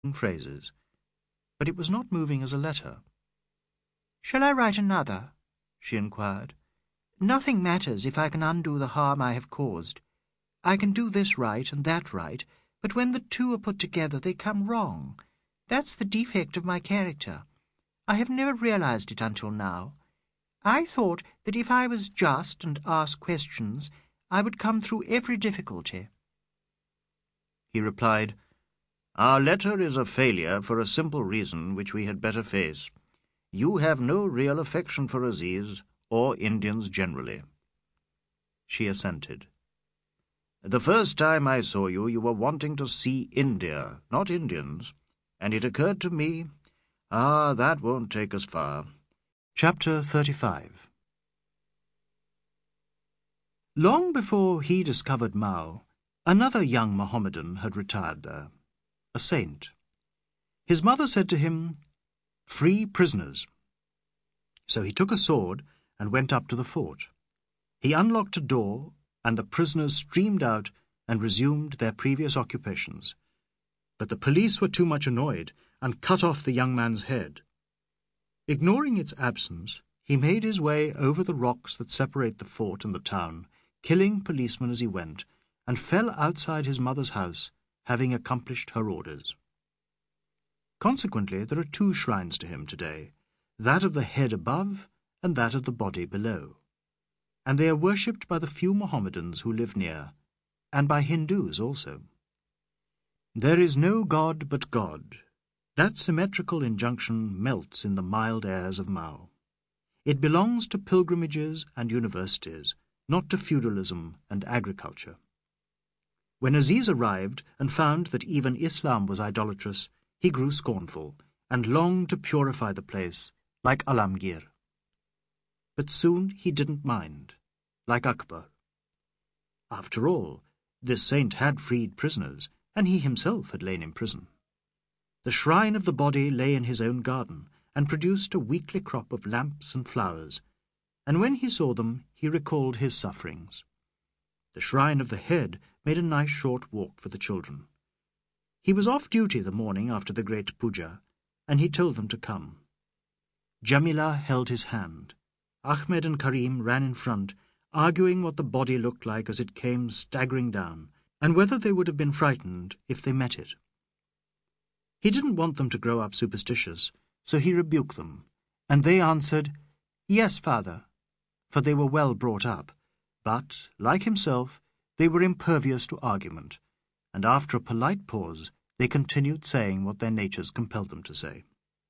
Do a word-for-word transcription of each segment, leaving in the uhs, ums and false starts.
phrases, but it was not moving as a letter. "Shall I write another?" she inquired. "Nothing matters if I can undo the harm I have caused. I can do this right and that right, but when the two are put together they come wrong. That's the defect of my character. I have never realized it until now. I thought that if I was just and asked questions, I would come through every difficulty." He replied, "Our letter is a failure for a simple reason which we had better face. You have no real affection for Aziz, or Indians generally." She assented. "The first time I saw you, you were wanting to see India, not Indians, and it occurred to me, ah, that won't take us far." Chapter thirty-five. Long before he discovered Mao, another young Mohammedan had retired there, a saint. His mother said to him, "Free prisoners." So he took a sword and went up to the fort. He unlocked a door, and the prisoners streamed out and resumed their previous occupations. But the police were too much annoyed and cut off the young man's head. Ignoring its absence, he made his way over the rocks that separate the fort and the town, killing policemen as he went, and fell outside his mother's house, having accomplished her orders. Consequently, there are two shrines to him today, that of the head above and that of the body below, and they are worshipped by the few Mohammedans who live near, and by Hindus also. There is no God but God. That symmetrical injunction melts in the mild airs of Mao. It belongs to pilgrimages and universities, not to feudalism and agriculture. When Aziz arrived and found that even Islam was idolatrous, he grew scornful and longed to purify the place, like Alamgir. But soon he didn't mind, like Akbar. After all, this saint had freed prisoners, and he himself had lain in prison. The shrine of the body lay in his own garden, and produced a weekly crop of lamps and flowers, and when he saw them he recalled his sufferings. The shrine of the head made a nice short walk for the children. He was off duty the morning after the great puja, and he told them to come. Jamila held his hand. Ahmed and Karim ran in front, arguing what the body looked like as it came staggering down, and whether they would have been frightened if they met it. He didn't want them to grow up superstitious, so he rebuked them, and they answered, "Yes, father," for they were well brought up, but, like himself, they were impervious to argument, and after a polite pause they continued saying what their natures compelled them to say.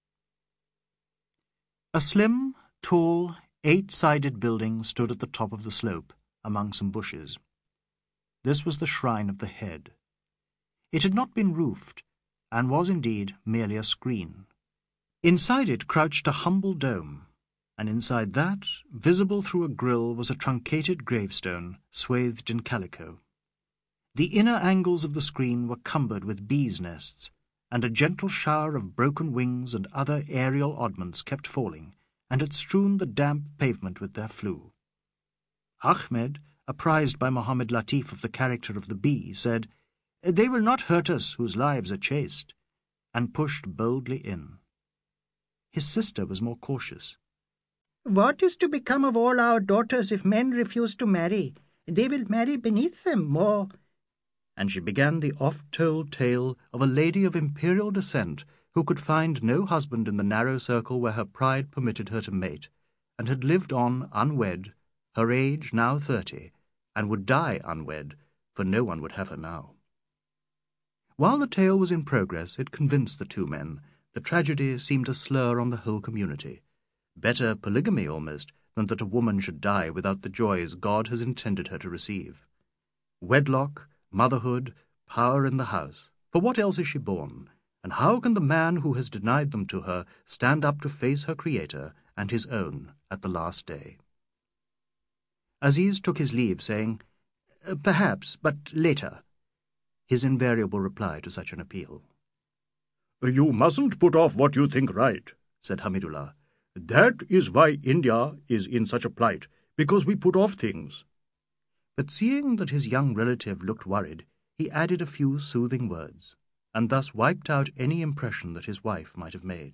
A slim, tall, eight-sided building stood at the top of the slope, among some bushes. This was the shrine of the head. It had not been roofed, and was indeed merely a screen. Inside it crouched a humble dome, and inside that, visible through a grille, was a truncated gravestone swathed in calico. The inner angles of the screen were cumbered with bees' nests, and a gentle shower of broken wings and other aerial oddments kept falling, and had strewn the damp pavement with their flue. Ahmed, apprised by Mohammed Latif of the character of the bee, said, "They will not hurt us whose lives are chaste," and pushed boldly in. His sister was more cautious. "What is to become of all our daughters if men refuse to marry? They will marry beneath them more." And she began the oft-told tale of a lady of imperial descent who could find no husband in the narrow circle where her pride permitted her to mate, and had lived on unwed, her age now thirty, and would die unwed, for no one would have her now. While the tale was in progress, it convinced the two men. The tragedy seemed a slur on the whole community. Better polygamy, almost, than that a woman should die without the joys God has intended her to receive. Wedlock, motherhood, power in the house. For what else is she born? And how can the man who has denied them to her stand up to face her Creator and his own at the last day? Aziz took his leave, saying, "Perhaps, but later," his invariable reply to such an appeal. "You mustn't put off what you think right," said Hamidullah. "That is why India is in such a plight, because we put off things." But seeing that his young relative looked worried, he added a few soothing words. and thus wiped out any impression that his wife might have made.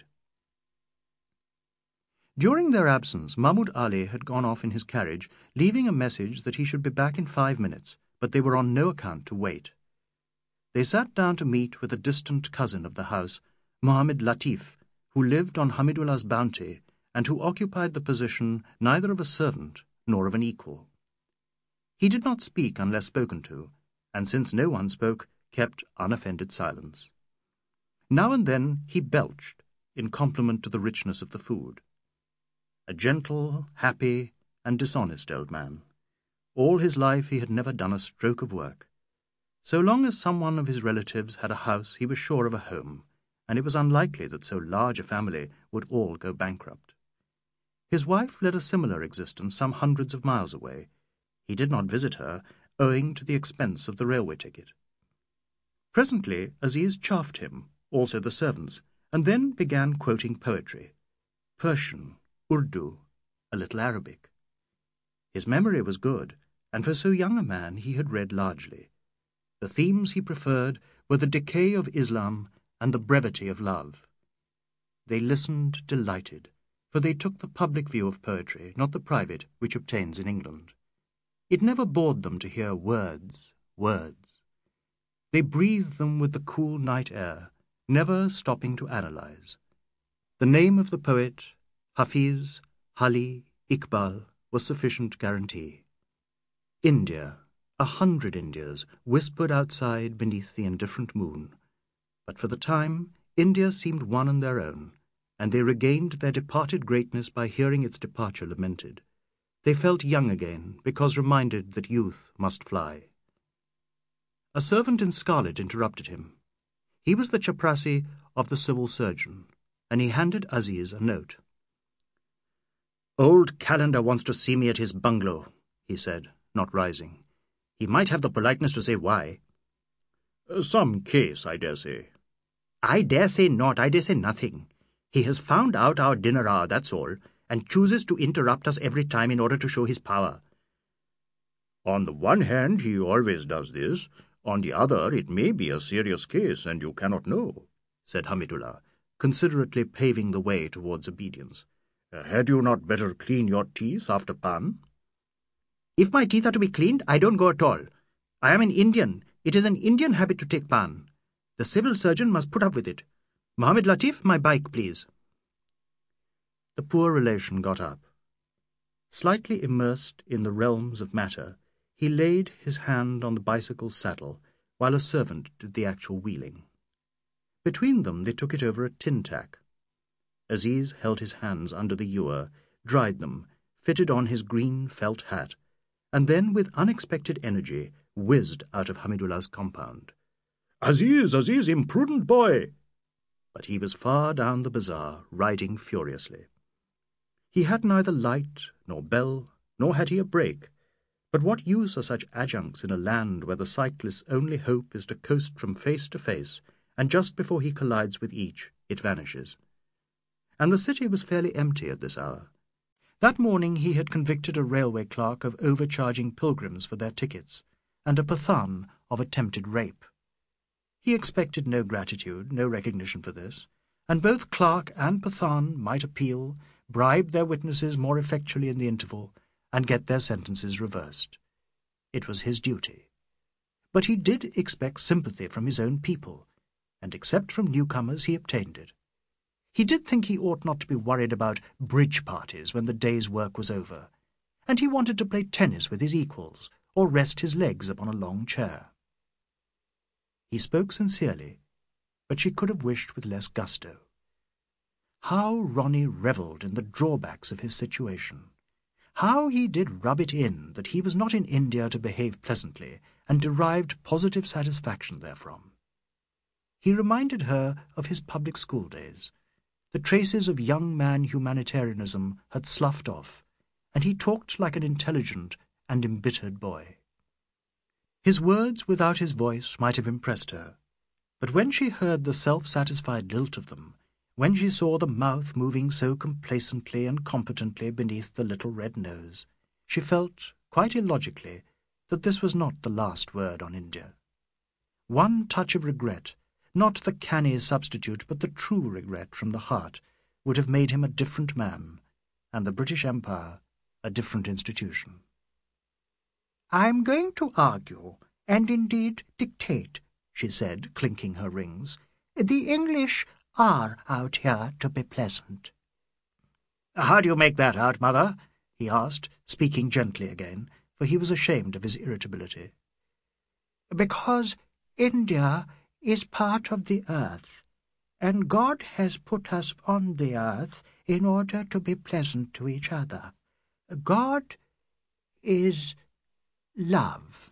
During their absence, Mahmud Ali had gone off in his carriage, leaving a message that he should be back in five minutes, but they were on no account to wait. They sat down to meet with a distant cousin of the house, Mohammed Latif, who lived on Hamidullah's bounty and who occupied the position neither of a servant nor of an equal. He did not speak unless spoken to, and since no one spoke, kept unoffended silence. Now and then he belched, in compliment to the richness of the food. A gentle, happy, and dishonest old man. All his life he had never done a stroke of work. So long as some one of his relatives had a house, he was sure of a home, and it was unlikely that so large a family would all go bankrupt. His wife led a similar existence some hundreds of miles away. He did not visit her, owing to the expense of the railway ticket. Presently Aziz chaffed him, also the servants, and then began quoting poetry, Persian, Urdu, a little Arabic. His memory was good, and for so young a man he had read largely. The themes he preferred were the decay of Islam and the brevity of love. They listened delighted, for they took the public view of poetry, not the private which obtains in England. It never bored them to hear words, words. They breathed them with the cool night air, never stopping to analyze. The name of the poet, Hafiz, Hali, Iqbal, was sufficient guarantee. India, a hundred Indias, whispered outside beneath the indifferent moon. But for the time, India seemed one and their own, and they regained their departed greatness by hearing its departure lamented. They felt young again, because reminded that youth must fly. A servant in scarlet interrupted him. He was the chaprassi of the civil surgeon, and he handed Aziz a note. "Old Calendar wants to see me at his bungalow," he said, not rising. "He might have the politeness to say why." "Some case, I dare say." "I dare say not, I dare say nothing. He has found out our dinner hour, that's all, and chooses to interrupt us every time in order to show his power." "On the one hand, he always does this. On the other, it may be a serious case, and you cannot know," said Hamidullah, considerately paving the way towards obedience. "Had you not better clean your teeth after pan?" "If my teeth are to be cleaned, I don't go at all. I am an Indian. It is an Indian habit to take pan. The civil surgeon must put up with it. Mohammed Latif, my bike, please." The poor relation got up. Slightly immersed in the realms of matter, he laid his hand on the bicycle's saddle while a servant did the actual wheeling. Between them they took it over a tin tack. Aziz held his hands under the ewer, dried them, fitted on his green felt hat, and then with unexpected energy whizzed out of Hamidullah's compound. "Aziz, Aziz, imprudent boy!" But he was far down the bazaar, riding furiously. He had neither light nor bell, nor had he a brake. But what use are such adjuncts in a land where the cyclist's only hope is to coast from face to face, and just before he collides with each, it vanishes? And the city was fairly empty at this hour. That morning he had convicted a railway clerk of overcharging pilgrims for their tickets, and a Pathan of attempted rape. He expected no gratitude, no recognition for this, and both clerk and Pathan might appeal, bribe their witnesses more effectually in the interval, and get their sentences reversed. It was his duty. But he did expect sympathy from his own people, and except from newcomers he obtained it. He did think he ought not to be worried about bridge parties when the day's work was over, and he wanted to play tennis with his equals, or rest his legs upon a long chair. He spoke sincerely, but she could have wished with less gusto. How Ronnie revelled in the drawbacks of his situation. How he did rub it in that he was not in India to behave pleasantly, and derived positive satisfaction therefrom. He reminded her of his public school days. The traces of young man humanitarianism had sloughed off, and he talked like an intelligent and embittered boy. His words without his voice might have impressed her, but when she heard the self-satisfied lilt of them, when she saw the mouth moving so complacently and competently beneath the little red nose, she felt, quite illogically, that this was not the last word on India. One touch of regret, not the canny substitute, but the true regret from the heart, would have made him a different man, and the British Empire a different institution. "I am going to argue, and indeed dictate," she said, clinking her rings. "The English are out here to be pleasant." "How do you make that out, Mother?" he asked, speaking gently again, for he was ashamed of his irritability. "Because India is part of the earth, and God has put us on the earth in order to be pleasant to each other. God is love."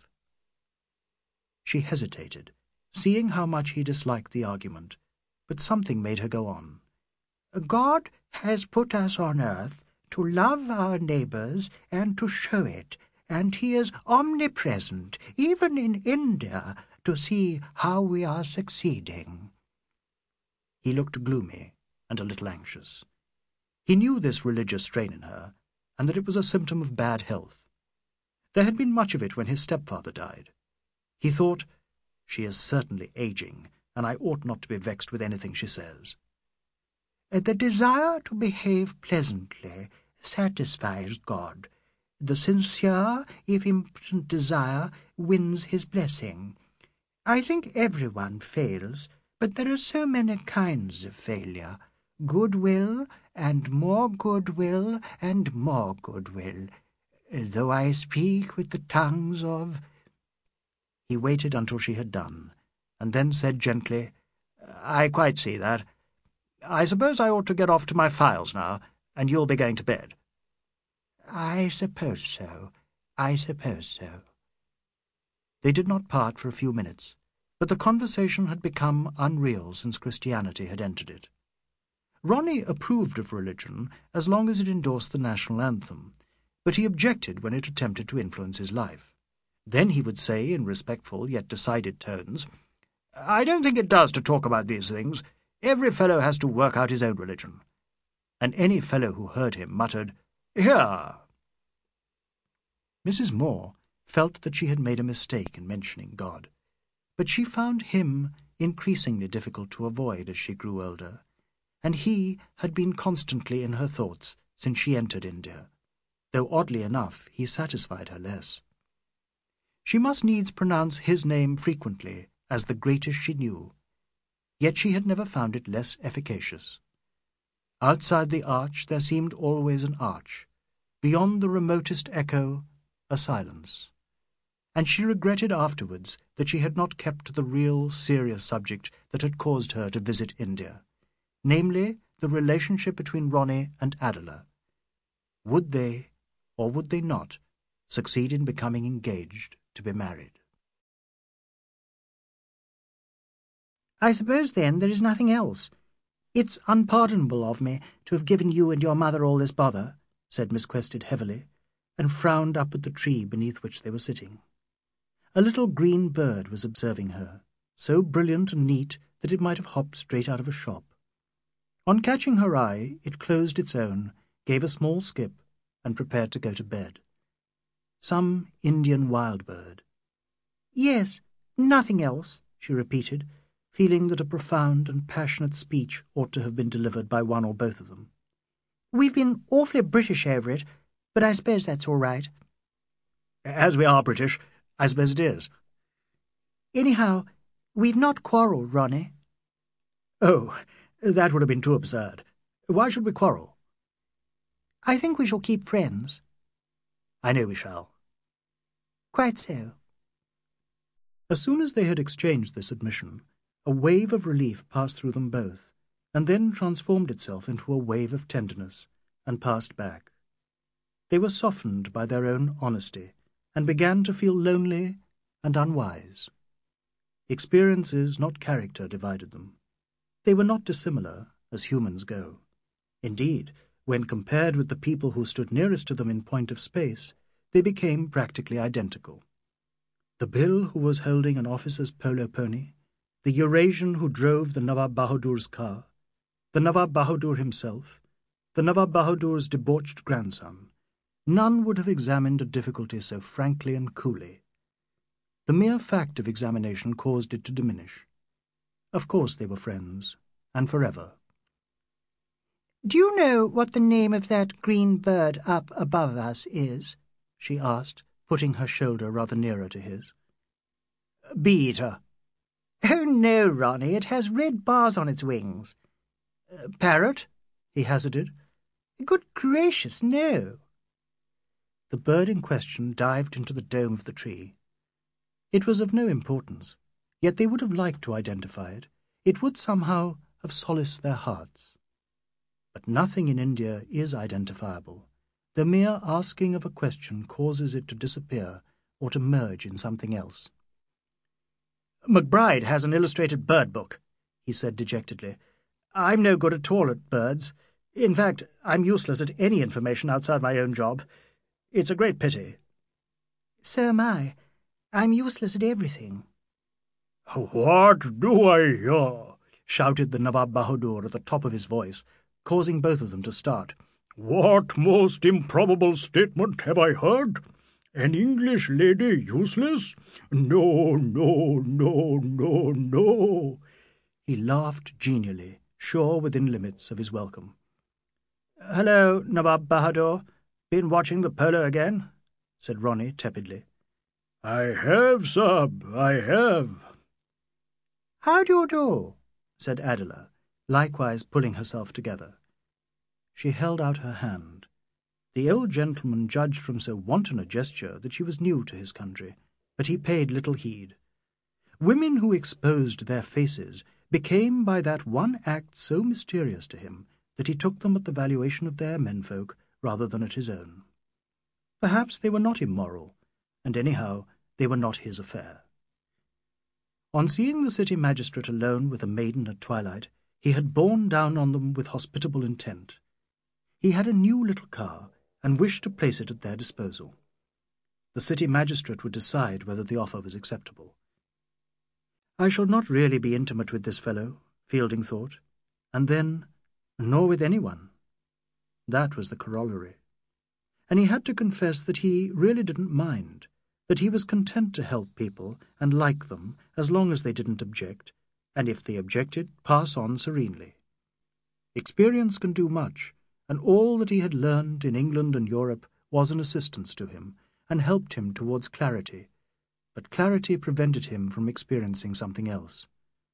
She hesitated, seeing how much he disliked the argument, but something made her go on. "God has put us on earth to love our neighbours and to show it, and he is omnipresent, even in India, to see how we are succeeding." He looked gloomy and a little anxious. He knew this religious strain in her, and that it was a symptom of bad health. There had been much of it when his stepfather died. He thought, "She is certainly aging, and I ought not to be vexed with anything she says." "The desire to behave pleasantly satisfies God. The sincere, if impotent desire wins his blessing. I think everyone fails, but there are so many kinds of failure. Goodwill, and more goodwill, and more goodwill. Though I speak with the tongues of—" He waited until she had done, and then said gently, "I quite see that. I suppose I ought to get off to my files now, and you'll be going to bed." "I suppose so. I suppose so." They did not part for a few minutes, but the conversation had become unreal since Christianity had entered it. Ronnie approved of religion as long as it endorsed the national anthem, but he objected when it attempted to influence his life. Then he would say, in respectful yet decided tones, "I don't think it does to talk about these things. Every fellow has to work out his own religion." And any fellow who heard him muttered, "Here!" Missus Moore felt that she had made a mistake in mentioning God, but she found him increasingly difficult to avoid as she grew older, and he had been constantly in her thoughts since she entered India, though oddly enough he satisfied her less. She must needs pronounce his name frequently as the greatest she knew, yet she had never found it less efficacious. Outside the arch there seemed always an arch, beyond the remotest echo a silence, and she regretted afterwards that she had not kept to the real, serious subject that had caused her to visit India, namely the relationship between Ronnie and Adela. Would they, or would they not, succeed in becoming engaged to be married? "I suppose, then, there is nothing else. It's unpardonable of me to have given you and your mother all this bother," said Miss Quested heavily, and frowned up at the tree beneath which they were sitting. A little green bird was observing her, so brilliant and neat that it might have hopped straight out of a shop. On catching her eye, it closed its own, gave a small skip, and prepared to go to bed. Some Indian wild bird. "Yes, nothing else," she repeated, feeling that a profound and passionate speech ought to have been delivered by one or both of them. "We've been awfully British over it, but I suppose that's all right." "As we are British, I suppose it is." "Anyhow, we've not quarrelled, Ronnie." "Oh, that would have been too absurd. Why should we quarrel?" "I think we shall keep friends." "I know we shall." "Quite so." As soon as they had exchanged this admission, a wave of relief passed through them both, and then transformed itself into a wave of tenderness, and passed back. They were softened by their own honesty, and began to feel lonely and unwise. Experiences, not character, divided them. They were not dissimilar, as humans go. Indeed, when compared with the people who stood nearest to them in point of space, they became practically identical. The Bhil who was holding an officer's polo pony, the Eurasian who drove the Nawab Bahadur's car, the Nawab Bahadur himself, the Nawab Bahadur's debauched grandson, none would have examined a difficulty so frankly and coolly. The mere fact of examination caused it to diminish. Of course they were friends, and forever. "Do you know what the name of that green bird up above us is?" she asked, putting her shoulder rather nearer to his. "Bee-eater." "Oh, no, Ronnie, it has red bars on its wings." Uh, "Parrot?" he hazarded. "Good gracious, no." The bird in question dived into the dome of the tree. It was of no importance, yet they would have liked to identify it. It would somehow have solaced their hearts. But nothing in India is identifiable. The mere asking of a question causes it to disappear or to merge in something else. "McBride has an illustrated bird book," he said dejectedly. "I'm no good at all at birds. In fact, I'm useless at any information outside my own job. It's a great pity." "So am I. I'm useless at everything." "What do I hear?" shouted the Nawab Bahadur at the top of his voice, causing both of them to start. "What most improbable statement have I heard? An English lady useless? No, no, no, no, no." He laughed genially, sure within limits of his welcome. "Hello, Nawab Bahadur. Been watching the polo again?" said Ronnie tepidly. "I have, Sab, I have." "How do you do?" said Adela, likewise pulling herself together. She held out her hand. The old gentleman judged from so wanton a gesture that she was new to his country, but he paid little heed. Women who exposed their faces became by that one act so mysterious to him that he took them at the valuation of their menfolk rather than at his own. Perhaps they were not immoral, and anyhow they were not his affair. On seeing the city magistrate alone with a maiden at twilight, he had borne down on them with hospitable intent. He had a new little car, and wished to place it at their disposal. The city magistrate would decide whether the offer was acceptable. "I shall not really be intimate with this fellow," Fielding thought, and then, nor with anyone. That was the corollary. And he had to confess that he really didn't mind, that he was content to help people and like them as long as they didn't object, and if they objected, pass on serenely. Experience can do much, and all that he had learned in England and Europe was an assistance to him, and helped him towards clarity, but clarity prevented him from experiencing something else.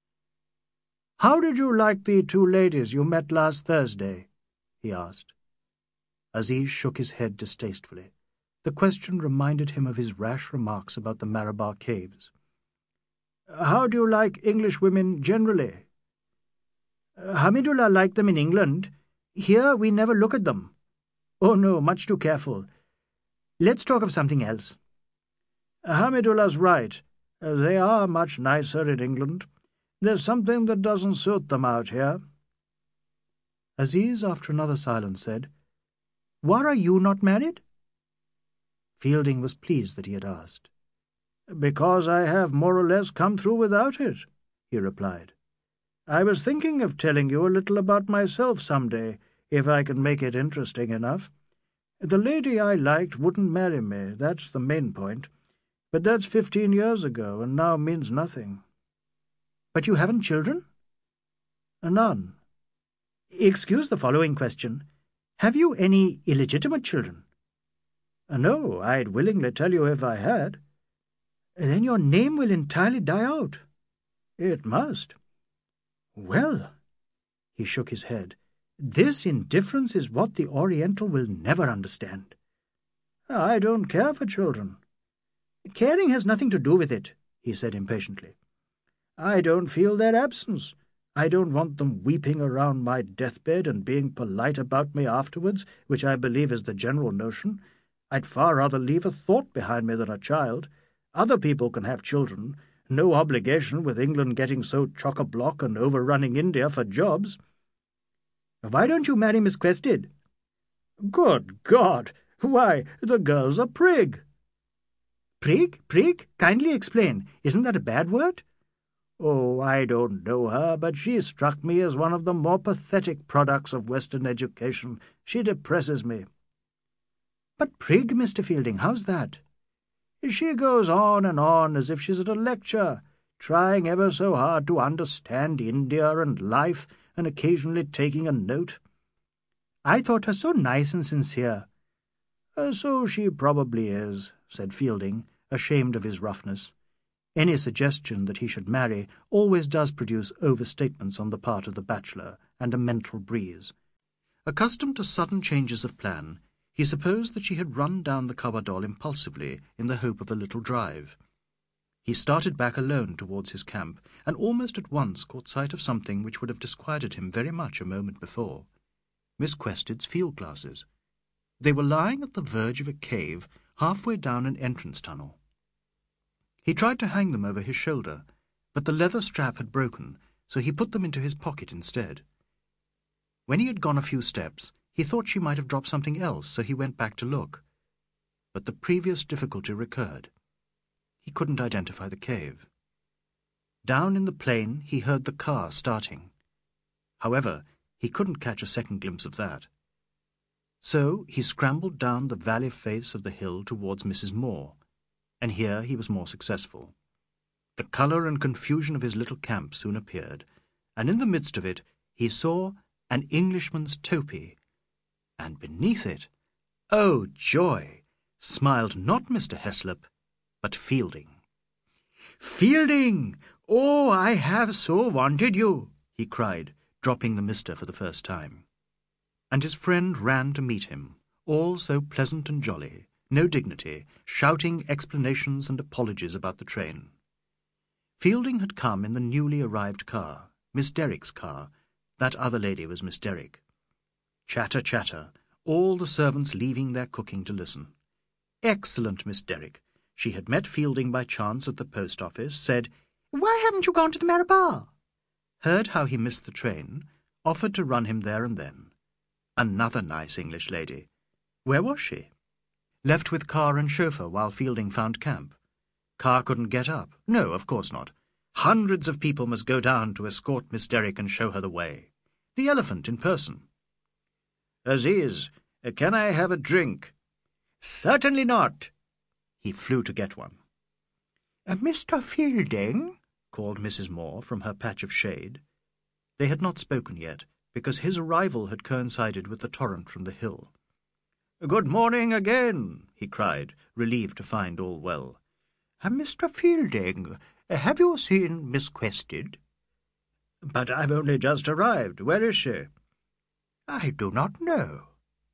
"How did you like the two ladies you met last Thursday?" he asked. Aziz shook his head distastefully. The question reminded him of his rash remarks about the Marabar caves. "How do you like English women generally?" "Hamidullah liked them in England. Here we never look at them. Oh no, much too careful. Let's talk of something else." "Hamidullah's right. They are much nicer in England. There's something that doesn't suit them out here." Aziz, after another silence, said, "Why are you not married?" Fielding was pleased that he had asked. "Because I have more or less come through without it," he replied. "I was thinking of telling you a little about myself some day, if I can make it interesting enough. The lady I liked wouldn't marry me, that's the main point. But that's fifteen years ago, and now means nothing." "But you haven't children?" "None." "Excuse the following question. Have you any illegitimate children?" "No, I'd willingly tell you if I had." "Then your name will entirely die out." "It must." "Well," he shook his head, "this indifference is what the Oriental will never understand." "I don't care for children." "Caring has nothing to do with it," he said impatiently. "I don't feel their absence. I don't want them weeping around my deathbed and being polite about me afterwards, which I believe is the general notion. I'd far rather leave a thought behind me than a child. Other people can have children. No obligation with England getting so chock-a-block and overrunning India for jobs." "Why don't you marry Miss Quested?" "Good God! Why, the girl's a prig." "Prig? Prig? Kindly explain. Isn't that a bad word?" "Oh, I don't know her, but she struck me as one of the more pathetic products of Western education. She depresses me." "But prig, Mister Fielding, how's that?" "She goes on and on as if she's at a lecture, trying ever so hard to understand India and life, and occasionally taking a note. I thought her so nice and sincere. Uh, so she probably is, said Fielding, ashamed of his roughness. Any suggestion that he should marry always does produce overstatements on the part of the bachelor and a mental breeze. Accustomed to sudden changes of plan, he supposed that she had run down the Carbadol impulsively in the hope of a little drive. He started back alone towards his camp, and almost at once caught sight of something which would have disquieted him very much a moment before. Miss Quested's field-glasses. They were lying at the verge of a cave halfway down an entrance tunnel. He tried to hang them over his shoulder, but the leather strap had broken, so he put them into his pocket instead. When he had gone a few steps, he thought she might have dropped something else, so he went back to look. But the previous difficulty recurred. He couldn't identify the cave. Down in the plain he heard the car starting. However, he couldn't catch a second glimpse of that. So he scrambled down the valley face of the hill towards Missus Moore, and here he was more successful. The colour and confusion of his little camp soon appeared, and in the midst of it he saw an Englishman's topee, and beneath it, oh joy, smiled not Mister Heslop, but Fielding. "Fielding! Oh, I have so wanted you!" he cried, dropping the mister for the first time. And his friend ran to meet him, all so pleasant and jolly, no dignity, shouting explanations and apologies about the train. Fielding had come in the newly arrived car, Miss Derrick's car. That other lady was Miss Derrick. Chatter, chatter, all the servants leaving their cooking to listen. Excellent Miss Derrick. She had met Fielding by chance at the post office, said, "Why haven't you gone to the Marabar?" Heard how he missed the train, offered to run him there and then. Another nice English lady. Where was she? Left with car and chauffeur while Fielding found camp. Car couldn't get up. No, of course not. Hundreds of people must go down to escort Miss Derrick and show her the way. The elephant in person. "Aziz, can I have a drink?" "Certainly not." He flew to get one. Uh, "Mister Fielding?" called Missus Moore from her patch of shade. They had not spoken yet, because his arrival had coincided with the torrent from the hill. "Good morning again," he cried, relieved to find all well. Uh, "Mister Fielding, have you seen Miss Quested?" "But I've only just arrived. Where is she?" "I do not know."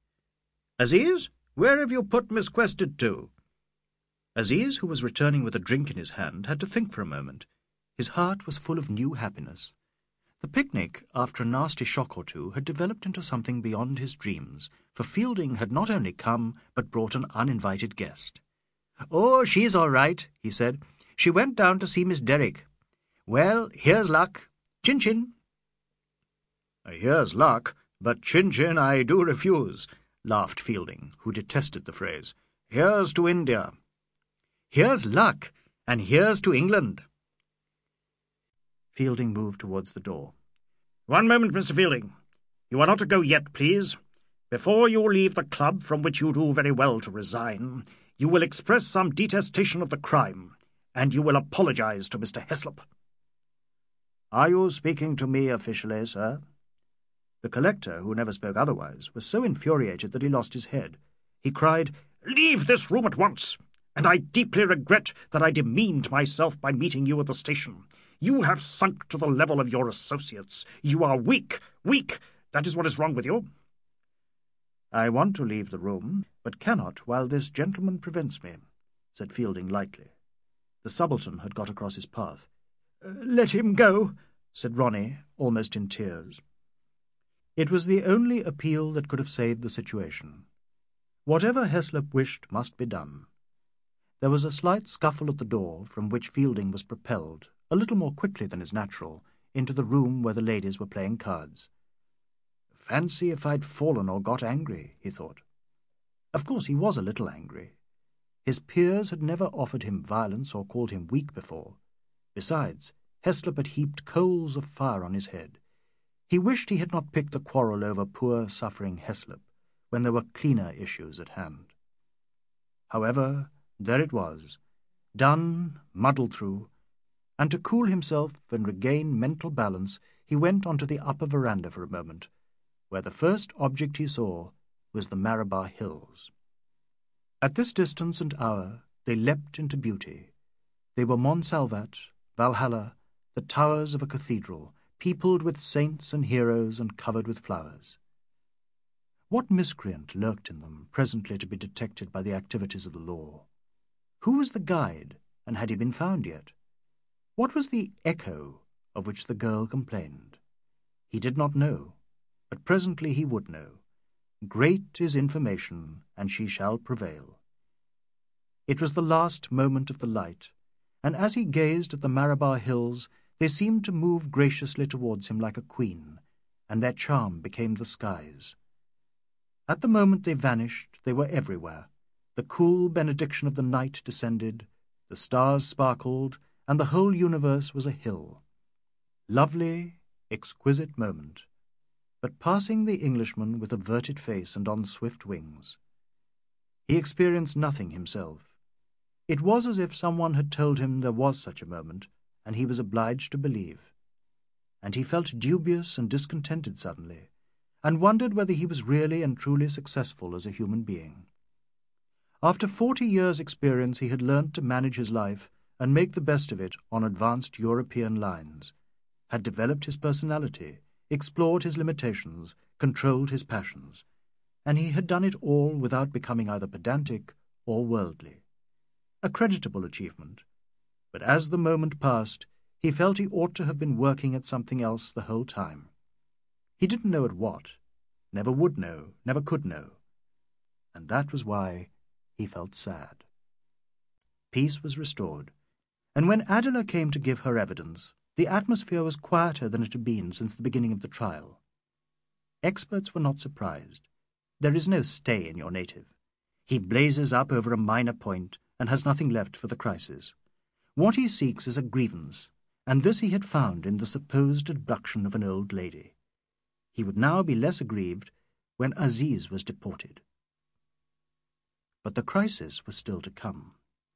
"Aziz, where have you put Miss Quested to?" Aziz, who was returning with a drink in his hand, had to think for a moment. His heart was full of new happiness. The picnic, after a nasty shock or two, had developed into something beyond his dreams, for Fielding had not only come, but brought an uninvited guest. "Oh, she's all right," he said. "She went down to see Miss Derrick. Well, here's luck. Chin-chin." "Here's luck, but chin-chin I do refuse," laughed Fielding, who detested the phrase. "Here's to India." "Here's luck, and here's to England." Fielding moved towards the door. "One moment, Mister Fielding. You are not to go yet, please. Before you leave the club, from which you do very well to resign, you will express some detestation of the crime, and you will apologize to Mister Heslop." "Are you speaking to me officially, sir?" The collector, who never spoke otherwise, was so infuriated that he lost his head. He cried, "Leave this room at once, and I deeply regret that I demeaned myself by meeting you at the station. You have sunk to the level of your associates. You are weak, weak. That is what is wrong with you." "I want to leave the room, but cannot while this gentleman prevents me," said Fielding lightly. The subaltern had got across his path. Uh, "Let him go," said Ronnie, almost in tears. It was the only appeal that could have saved the situation. Whatever Heslop wished must be done. There was a slight scuffle at the door, from which Fielding was propelled, a little more quickly than is natural, into the room where the ladies were playing cards. Fancy if I'd fallen or got angry, he thought. Of course he was a little angry. His peers had never offered him violence or called him weak before. Besides, Heslop had heaped coals of fire on his head. He wished he had not picked the quarrel over poor, suffering Heslop, when there were cleaner issues at hand. However, there it was, done, muddled through, and to cool himself and regain mental balance, he went onto the upper veranda for a moment, where the first object he saw was the Marabar Hills. At this distance and hour they leapt into beauty. They were Montsalvat, Valhalla, the towers of a cathedral, peopled with saints and heroes and covered with flowers. What miscreant lurked in them, presently to be detected by the activities of the law? Who was the guide, and had he been found yet? What was the echo of which the girl complained? He did not know, but presently he would know. Great is information, and she shall prevail. It was the last moment of the light, and as he gazed at the Marabar Hills, they seemed to move graciously towards him like a queen, and their charm became the skies. At the moment they vanished, they were everywhere. The cool benediction of the night descended, the stars sparkled, and the whole universe was a hill. Lovely, exquisite moment, but passing the Englishman with averted face and on swift wings. He experienced nothing himself. It was as if someone had told him there was such a moment, and he was obliged to believe. And he felt dubious and discontented suddenly, and wondered whether he was really and truly successful as a human being. After forty years' experience he had learnt to manage his life and make the best of it on advanced European lines, had developed his personality, explored his limitations, controlled his passions, and he had done it all without becoming either pedantic or worldly. A creditable achievement, but as the moment passed, he felt he ought to have been working at something else the whole time. He didn't know at what, never would know, never could know, and that was why he felt sad. Peace was restored, and when Adela came to give her evidence, the atmosphere was quieter than it had been since the beginning of the trial. Experts were not surprised. There is no stay in your native. He blazes up over a minor point and has nothing left for the crisis. What he seeks is a grievance, and this he had found in the supposed abduction of an old lady. He would now be less aggrieved when Aziz was deported. But the crisis was still to come.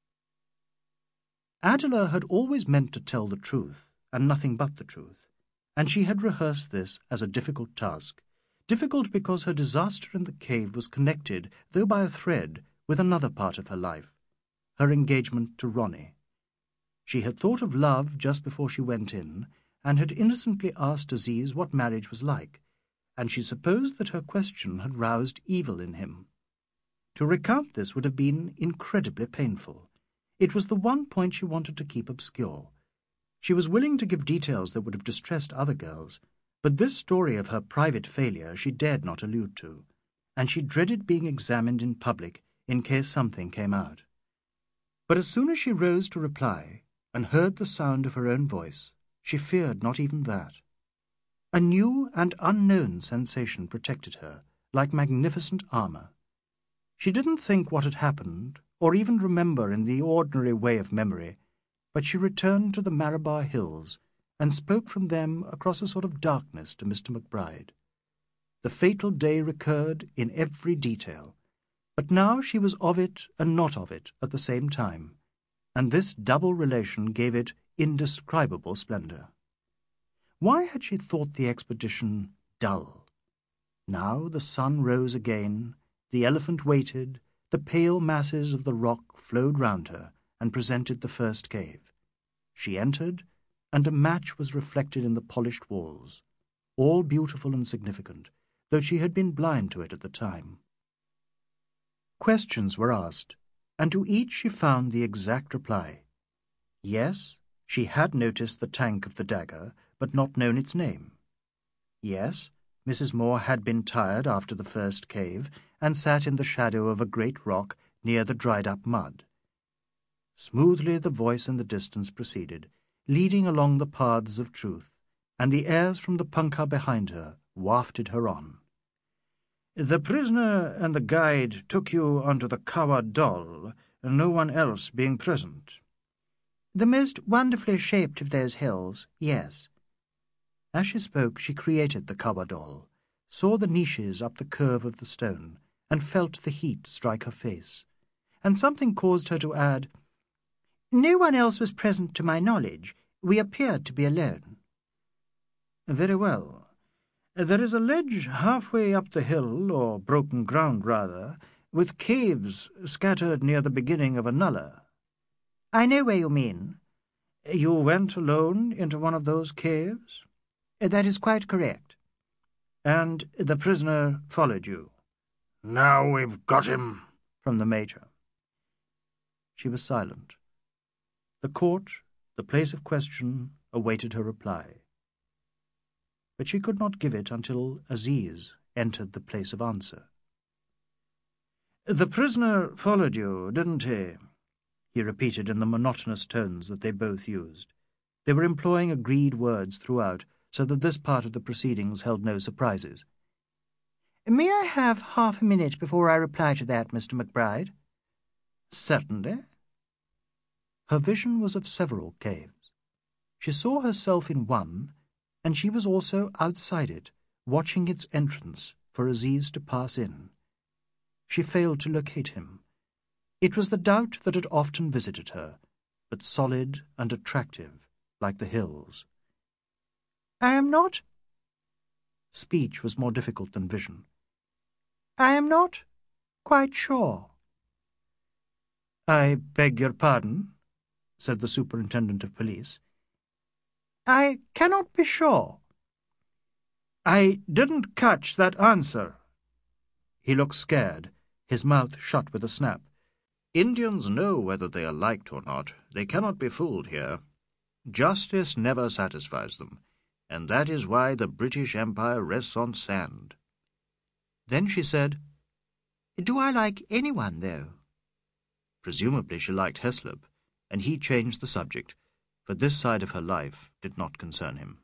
Adela had always meant to tell the truth, and nothing but the truth, and she had rehearsed this as a difficult task, difficult because her disaster in the cave was connected, though by a thread, with another part of her life, her engagement to Ronnie. She had thought of love just before she went in, and had innocently asked Aziz what marriage was like, and she supposed that her question had roused evil in him. To recount this would have been incredibly painful. It was the one point she wanted to keep obscure. She was willing to give details that would have distressed other girls, but this story of her private failure she dared not allude to, and she dreaded being examined in public in case something came out. But as soon as she rose to reply, and heard the sound of her own voice, she feared not even that. A new and unknown sensation protected her, like magnificent armour. She didn't think what had happened, or even remember in the ordinary way of memory, but she returned to the Marabar Hills, and spoke from them across a sort of darkness to Mister Macbride. The fatal day recurred in every detail, but now she was of it and not of it at the same time, and this double relation gave it indescribable splendour. Why had she thought the expedition dull? Now the sun rose again, the elephant waited, the pale masses of the rock flowed round her and presented the first cave. She entered, and a match was reflected in the polished walls, all beautiful and significant, though she had been blind to it at the time. Questions were asked, and to each she found the exact reply. Yes, she had noticed the tank of the dagger, but not known its name. Yes, Missus Moore had been tired after the first cave, and sat in the shadow of a great rock near the dried-up mud. Smoothly the voice in the distance proceeded, leading along the paths of truth, and the airs from the punkah behind her wafted her on. The prisoner and the guide took you onto the Kawa Dol, no one else being present. The most wonderfully shaped of those hills, yes. As she spoke, she created the Kawa Dol, saw the niches up the curve of the stone, and felt the heat strike her face. And something caused her to add, No one else was present to my knowledge, We appeared to be alone. Very well. There is a ledge halfway up the hill, or broken ground rather, with caves scattered near the beginning of a nullah. I know where you mean. You went alone into one of those caves? That is quite correct. And the prisoner followed you? Now we've got him, from the Major. She was silent. The court, the place of question, awaited her reply. But she could not give it until Aziz entered the place of answer. "The prisoner followed you, didn't he?" he repeated in the monotonous tones that they both used. They were employing agreed words throughout, so that this part of the proceedings held no surprises. "May I have half a minute before I reply to that, Mister McBride?" "Certainly." Her vision was of several caves. She saw herself in one, and she was also outside it, watching its entrance for Aziz to pass in. She failed to locate him. It was the doubt that had often visited her, but solid and attractive, like the hills. "I am not—" Speech was more difficult than vision. "I am not quite sure." "I beg your pardon," said the Superintendent of Police. "I cannot be sure." "I didn't catch that answer." He looked scared, his mouth shut with a snap. Indians know whether they are liked or not. They cannot be fooled here. Justice never satisfies them, and that is why the British Empire rests on sand. Then she said, "Do I like anyone, though?" Presumably she liked Heslop, and he changed the subject, for this side of her life did not concern him.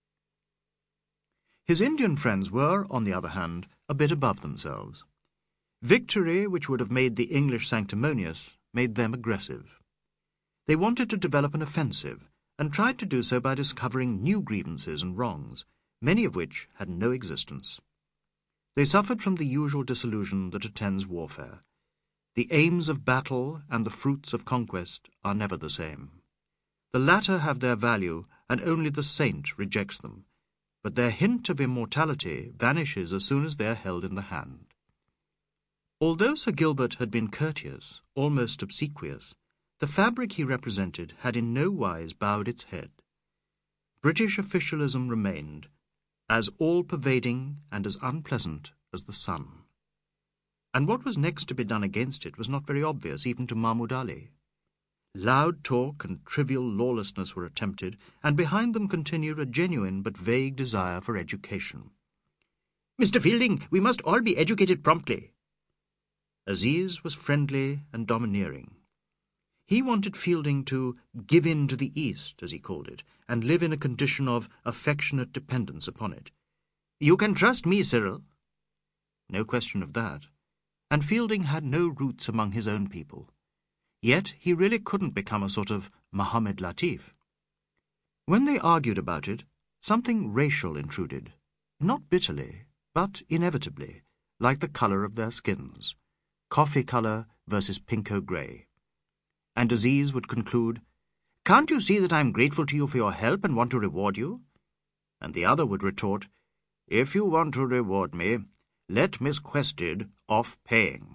His Indian friends were, on the other hand, a bit above themselves. Victory, which would have made the English sanctimonious, made them aggressive. They wanted to develop an offensive, and tried to do so by discovering new grievances and wrongs, many of which had no existence. They suffered from the usual disillusion that attends warfare. The aims of battle and the fruits of conquest are never the same. The latter have their value, and only the saint rejects them, but their hint of immortality vanishes as soon as they are held in the hand. Although Sir Gilbert had been courteous, almost obsequious, the fabric he represented had in no wise bowed its head. British officialism remained, as all-pervading and as unpleasant as the sun. And what was next to be done against it was not very obvious even to Mahmud Ali. Loud talk and trivial lawlessness were attempted, and behind them continued a genuine but vague desire for education. "Mister Fielding, we must all be educated promptly." Aziz was friendly and domineering. He wanted Fielding to give in to the East, as he called it, and live in a condition of affectionate dependence upon it. "You can trust me, Cyril." No question of that. And Fielding had no roots among his own people. Yet he really couldn't become a sort of Mohammed Latif. When they argued about it, something racial intruded, not bitterly, but inevitably, like the colour of their skins. Coffee colour versus pinko grey. And Aziz would conclude, "Can't you see that I am grateful to you for your help and want to reward you?" And the other would retort, "If you want to reward me, let Miss Quested off paying."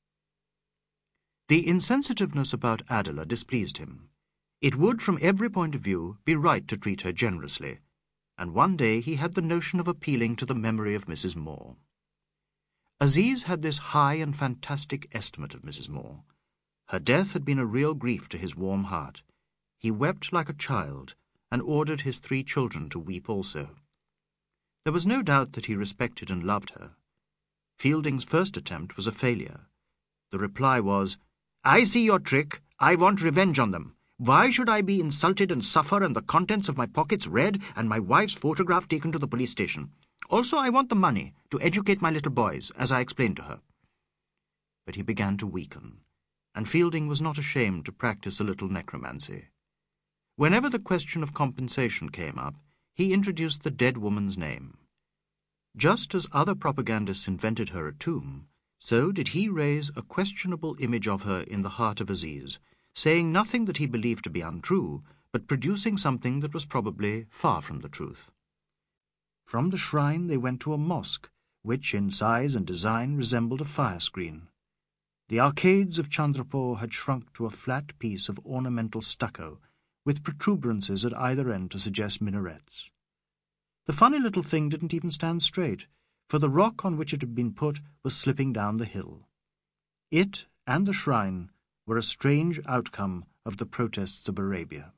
The insensitiveness about Adela displeased him. It would, from every point of view, be right to treat her generously, and one day he had the notion of appealing to the memory of Missus Moore. Aziz had this high and fantastic estimate of Missus Moore. Her death had been a real grief to his warm heart. He wept like a child, and ordered his three children to weep also. There was no doubt that he respected and loved her. Fielding's first attempt was a failure. The reply was, "I see your trick. I want revenge on them. Why should I be insulted and suffer and the contents of my pockets read and my wife's photograph taken to the police station? Also, I want the money to educate my little boys, as I explained to her." But he began to weaken, and Fielding was not ashamed to practice a little necromancy. Whenever the question of compensation came up, he introduced the dead woman's name. Just as other propagandists invented her a tomb, so did he raise a questionable image of her in the heart of Aziz, saying nothing that he believed to be untrue, but producing something that was probably far from the truth. From the shrine they went to a mosque, which in size and design resembled a fire screen. The arcades of Chandrapur had shrunk to a flat piece of ornamental stucco, with protuberances at either end to suggest minarets. The funny little thing didn't even stand straight, for the rock on which it had been put was slipping down the hill. It and the shrine were a strange outcome of the protests of Arabia.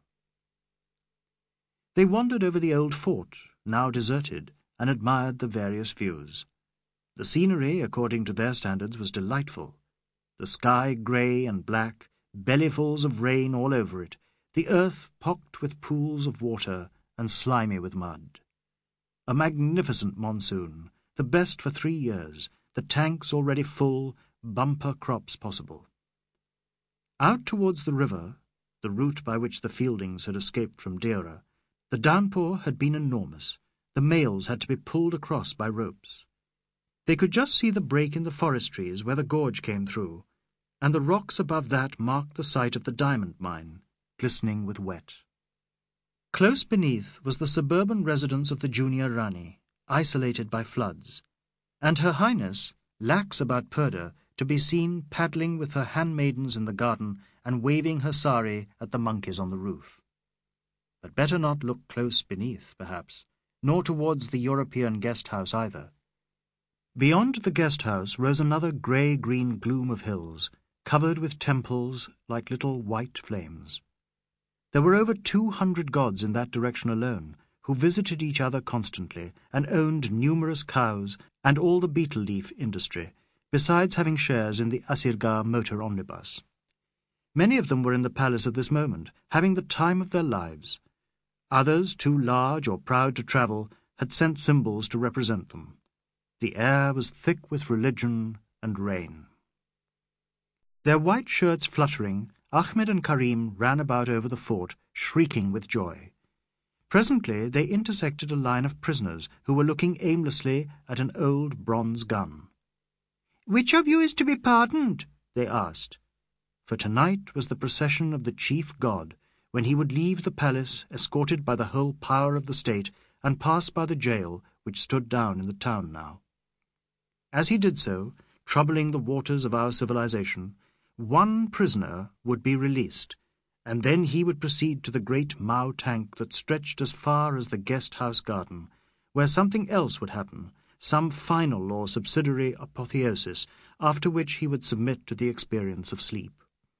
They wandered over the old fort, now deserted, and admired the various views. The scenery, according to their standards, was delightful. The sky grey and black, bellyfuls of rain all over it, the earth pocked with pools of water and slimy with mud. A magnificent monsoon, the best for three years, the tanks already full, bumper crops possible. Out towards the river, the route by which the Fieldings had escaped from Deora, the downpour had been enormous. The mails had to be pulled across by ropes. They could just see the break in the forest trees where the gorge came through, and the rocks above that marked the site of the diamond mine, glistening with wet. Close beneath was the suburban residence of the junior Rani, isolated by floods, and Her Highness, lax about Purdah, to be seen paddling with her handmaidens in the garden and waving her sari at the monkeys on the roof. But better not look close beneath, perhaps, nor towards the European guest-house either. Beyond the guest-house rose another grey-green gloom of hills, covered with temples like little white flames. There were over two hundred gods in that direction alone, who visited each other constantly and owned numerous cows and all the betel-leaf industry, besides having shares in the Asirgarh motor omnibus. Many of them were in the palace at this moment, having the time of their lives. Others, too large or proud to travel, had sent symbols to represent them. The air was thick with religion and rain. Their white shirts fluttering, Ahmed and Karim ran about over the fort, shrieking with joy. Presently they intersected a line of prisoners who were looking aimlessly at an old bronze gun. "Which of you is to be pardoned?" they asked. For tonight was the procession of the chief god, when he would leave the palace escorted by the whole power of the state and pass by the jail which stood down in the town now. As he did so, troubling the waters of our civilization, one prisoner would be released, and then he would proceed to the great Mao tank that stretched as far as the guest-house garden, where something else would happen, some final or subsidiary apotheosis, after which he would submit to the experience of sleep.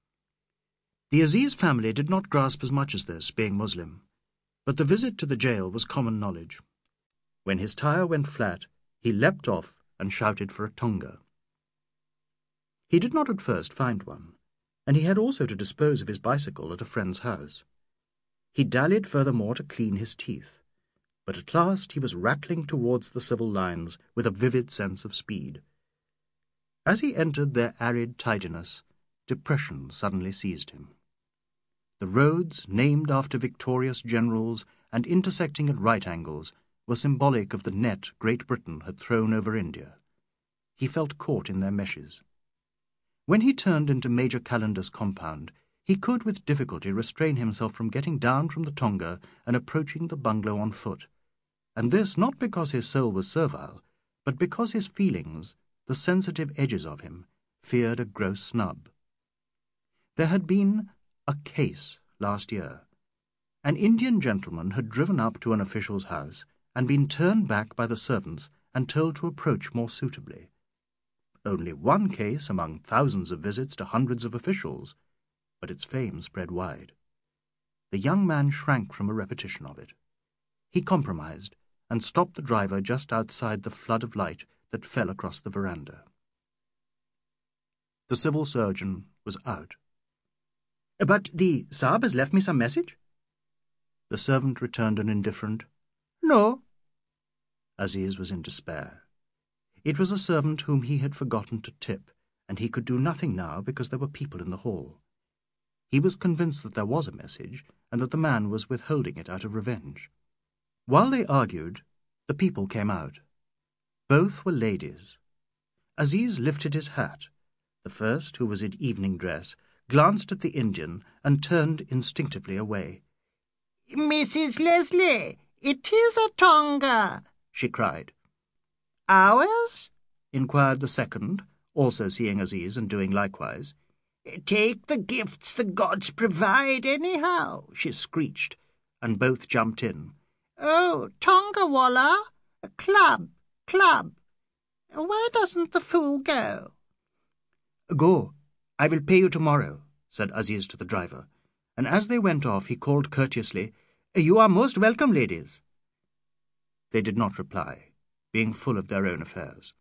The Aziz family did not grasp as much as this, being Muslim, but the visit to the jail was common knowledge. When his tire went flat, he leapt off and shouted for a tonga. He did not at first find one, and he had also to dispose of his bicycle at a friend's house. He dallied furthermore to clean his teeth, but at last he was rattling towards the civil lines with a vivid sense of speed. As he entered their arid tidiness, depression suddenly seized him. The roads, named after victorious generals and intersecting at right angles, were symbolic of the net Great Britain had thrown over India. He felt caught in their meshes. When he turned into Major Calendar's compound, he could with difficulty restrain himself from getting down from the tonga and approaching the bungalow on foot, and this not because his soul was servile, but because his feelings, the sensitive edges of him, feared a gross snub. There had been a case last year. An Indian gentleman had driven up to an official's house and been turned back by the servants and told to approach more suitably. Only one case among thousands of visits to hundreds of officials, but its fame spread wide. The young man shrank from a repetition of it. He compromised and stopped the driver just outside the flood of light that fell across the veranda. The civil surgeon was out. "But the Saab has left me some message?" The servant returned an indifferent, "No." Aziz was in despair. It was a servant whom he had forgotten to tip, and he could do nothing now because there were people in the hall. He was convinced that there was a message, and that the man was withholding it out of revenge. While they argued, the people came out. Both were ladies. Aziz lifted his hat. The first, who was in evening dress, glanced at the Indian and turned instinctively away. Missus Leslie, it is a Tonga, she cried. Ours? Inquired the second, also seeing Aziz and doing likewise. Take the gifts the gods provide anyhow, she screeched, and both jumped in. Oh, Tonga Walla, a club, club. Why doesn't the fool go? Go. I will pay you tomorrow, said Aziz to the driver, and as they went off he called courteously, You are most welcome, ladies. They did not reply, being full of their own affairs.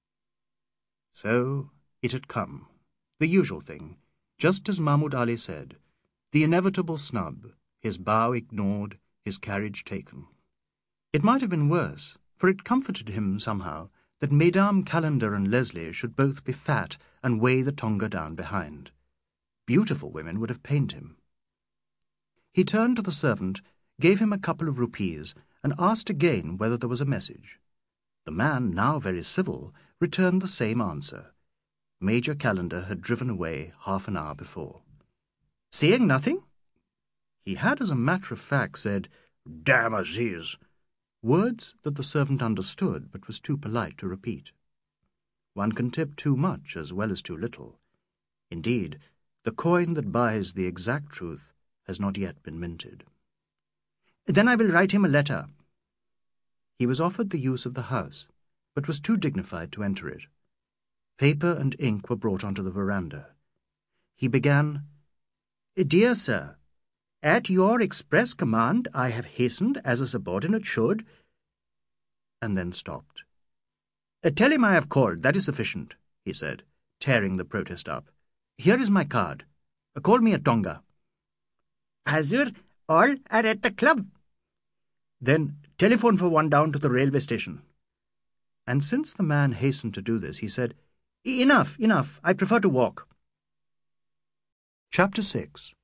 So it had come, the usual thing, just as Mahmud Ali said, the inevitable snub, his bow ignored, his carriage taken. It might have been worse, for it comforted him somehow that Mesdames Calendar and Leslie should both be fat and weigh the Tonga down behind. Beautiful women would have pained him. He turned to the servant, gave him a couple of rupees, and asked again whether there was a message. The man, now very civil, returned the same answer. Major Calendar had driven away half an hour before. Seeing nothing? He had, as a matter of fact, said, Damn Aziz, words that the servant understood but was too polite to repeat. One can tip too much as well as too little. Indeed, the coin that buys the exact truth has not yet been minted. Then I will write him a letter. He was offered the use of the house, but was too dignified to enter it. Paper and ink were brought onto the veranda. He began, Dear Sir, at your express command I have hastened, as a subordinate should, and then stopped. Tell him I have called, that is sufficient, he said, tearing the protest up. Here is my card. Call me at Tonga. Hazur, all are at the club. Then telephone for one down to the railway station. And since the man hastened to do this, he said, Enough, enough, I prefer to walk. Chapter six.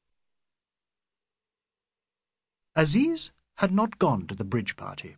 Aziz had not gone to the bridge party.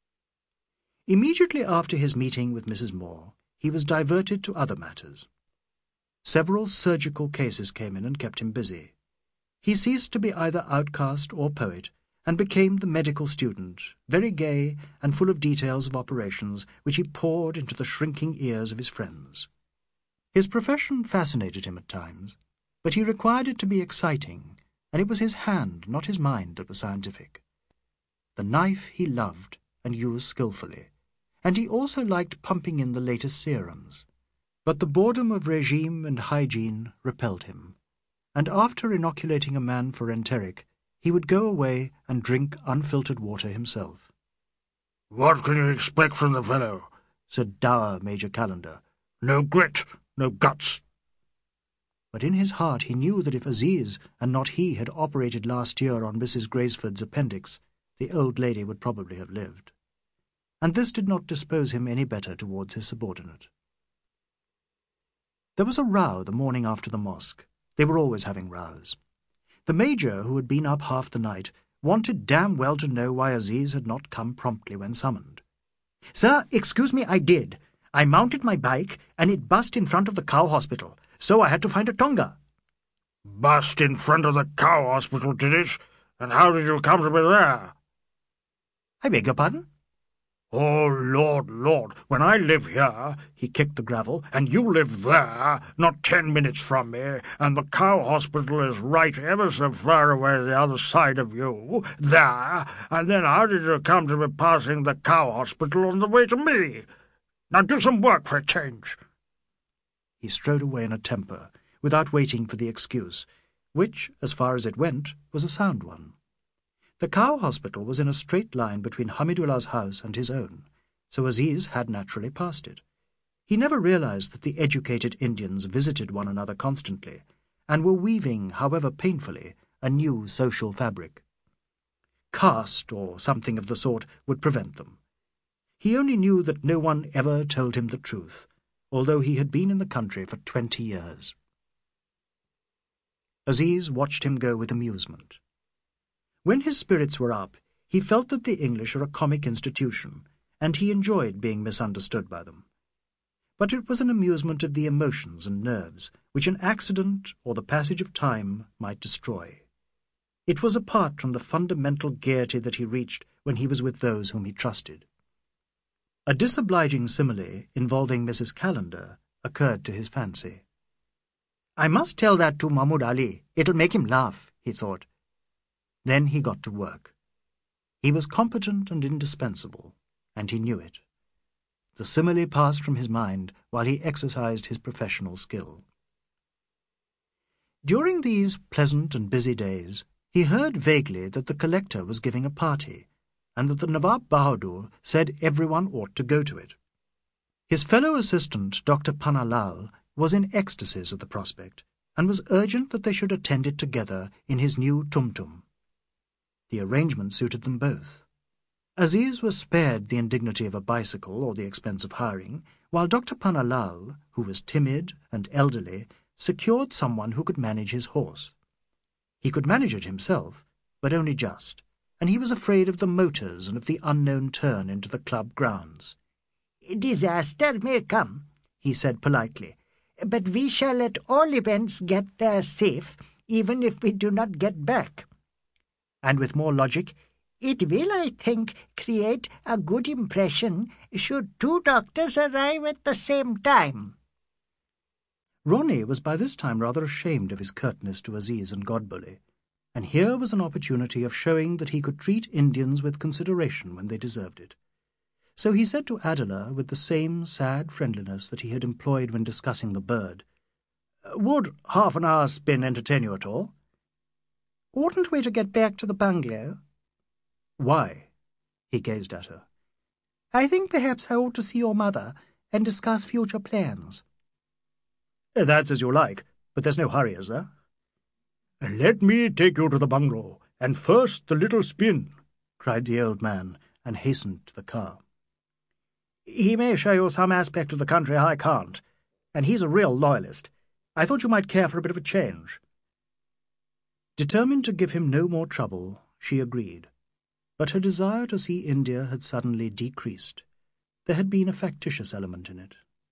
Immediately after his meeting with Missus Moore, he was diverted to other matters. Several surgical cases came in and kept him busy. He ceased to be either outcast or poet, and became the medical student, very gay and full of details of operations which he poured into the shrinking ears of his friends. His profession fascinated him at times, but he required it to be exciting, and it was his hand, not his mind, that was scientific. The knife he loved and used skilfully, and he also liked pumping in the latest serums. But the boredom of regime and hygiene repelled him, and after inoculating a man for enteric, he would go away and drink unfiltered water himself. What can you expect from the fellow? Said dour Major Calendar. No grit, no guts. But in his heart he knew that if Aziz and not he had operated last year on Missus Graceford's appendix, the old lady would probably have lived. And this did not dispose him any better towards his subordinate. There was a row the morning after the mosque. They were always having rows. The Major, who had been up half the night, wanted damn well to know why Aziz had not come promptly when summoned. Sir, excuse me, I did. I mounted my bike, and it bust in front of the cow hospital, so I had to find a Tonga. Bust in front of the cow hospital, did it? And how did you come to be there? I beg your pardon? Oh, Lord, Lord, when I live here, he kicked the gravel, and you live there, not ten minutes from me, and the cow hospital is right ever so far away the other side of you, there, and then how did you come to be passing the cow hospital on the way to me? Now do some work for a change. He strode away in a temper, without waiting for the excuse, which, as far as it went, was a sound one. The cow hospital was in a straight line between Hamidullah's house and his own, so Aziz had naturally passed it. He never realized that the educated Indians visited one another constantly, and were weaving, however painfully, a new social fabric. Caste, or something of the sort, would prevent them. He only knew that no one ever told him the truth, although he had been in the country for twenty years. Aziz watched him go with amusement. When his spirits were up, he felt that the English are a comic institution, and he enjoyed being misunderstood by them. But it was an amusement of the emotions and nerves, which an accident or the passage of time might destroy. It was apart from the fundamental gaiety that he reached when he was with those whom he trusted. A disobliging simile involving Missus Calendar occurred to his fancy. "I must tell that to Mahmud Ali. It'll make him laugh," he thought. Then he got to work. He was competent and indispensable, and he knew it. The simile passed from his mind while he exercised his professional skill. During these pleasant and busy days, he heard vaguely that the collector was giving a party, and that the Nawab Bahadur said everyone ought to go to it. His fellow assistant, Doctor Panalal, was in ecstasies at the prospect, and was urgent that they should attend it together in his new tum-tum. The arrangement suited them both. Aziz was spared the indignity of a bicycle or the expense of hiring, while Doctor Panalal, who was timid and elderly, secured someone who could manage his horse. He could manage it himself, but only just, and he was afraid of the motors and of the unknown turn into the club grounds. "Disaster may come," he said politely, "but we shall at all events get there safe, even if we do not get back." And with more logic, "It will, I think, create a good impression should two doctors arrive at the same time." Ronnie was by this time rather ashamed of his curtness to Aziz and Godbully, and here was an opportunity of showing that he could treat Indians with consideration when they deserved it. So he said to Adela, with the same sad friendliness that he had employed when discussing the bird, "Would half an hour's spin entertain you at all?" "Oughtn't we to get back to the bungalow?" "Why?" He gazed at her. "I think perhaps I ought to see your mother and discuss future plans." "That's as you like, but there's no hurry, is there?" "Let me take you to the bungalow, and first the little spin," cried the old man, and hastened to the car. "He may show you some aspect of the country I can't, and he's a real loyalist. I thought you might care for a bit of a change." Determined to give him no more trouble, she agreed, but her desire to see India had suddenly decreased. There had been a factitious element in it.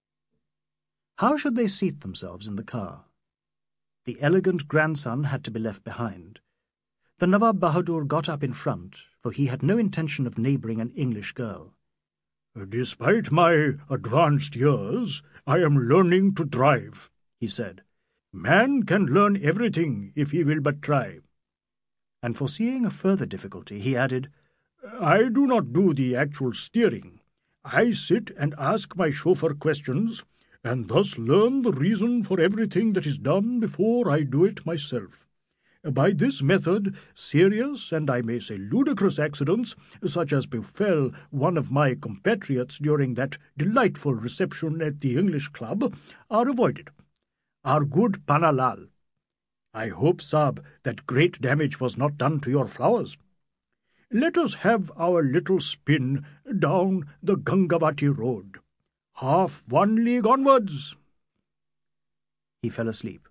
How should they seat themselves in the car? The elegant grandson had to be left behind. The Nawab Bahadur got up in front, for he had no intention of neighbouring an English girl. "Despite my advanced years, I am learning to drive," he said. "Man can learn everything if he will but try." And foreseeing a further difficulty, he added, "I do not do the actual steering. I sit and ask my chauffeur questions, and thus learn the reason for everything that is done before I do it myself. By this method, serious and I may say ludicrous accidents, such as befell one of my compatriots during that delightful reception at the English Club, are avoided. Our good Panalal. I hope, Sab, that great damage was not done to your flowers. Let us have our little spin down the Gangavati road. Half one league onwards." He fell asleep.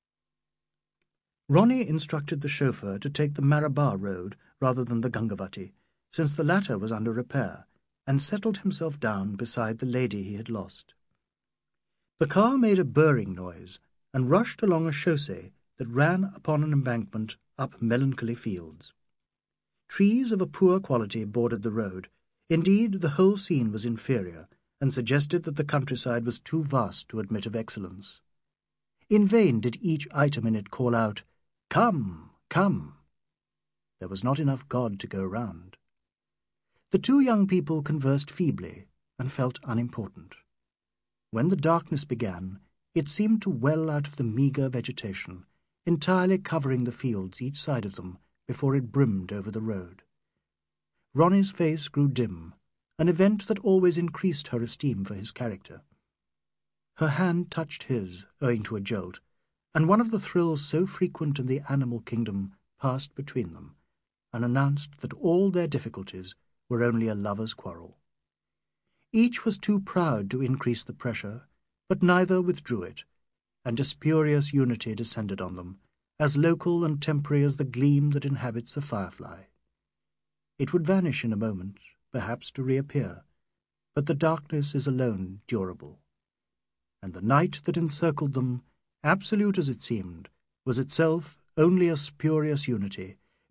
Ronnie instructed the chauffeur to take the Marabar road rather than the Gangavati, since the latter was under repair, and settled himself down beside the lady he had lost. The car made a burring noise and rushed along a chaussee that ran upon an embankment up melancholy fields. Trees of a poor quality bordered the road. Indeed, the whole scene was inferior, and suggested that the countryside was too vast to admit of excellence. In vain did each item in it call out, "Come, come!" There was not enough God to go round. The two young people conversed feebly and felt unimportant. When the darkness began, it seemed to well out of the meagre vegetation, entirely covering the fields each side of them before it brimmed over the road. Ronnie's face grew dim, an event that always increased her esteem for his character. Her hand touched his, owing to a jolt, and one of the thrills so frequent in the animal kingdom passed between them, and announced that all their difficulties were only a lover's quarrel. Each was too proud to increase the pressure, but neither withdrew it, and a spurious unity descended on them, as local and temporary as the gleam that inhabits a firefly. It would vanish in a moment, perhaps to reappear, but the darkness is alone durable. And the night that encircled them, absolute as it seemed, was itself only a spurious unity,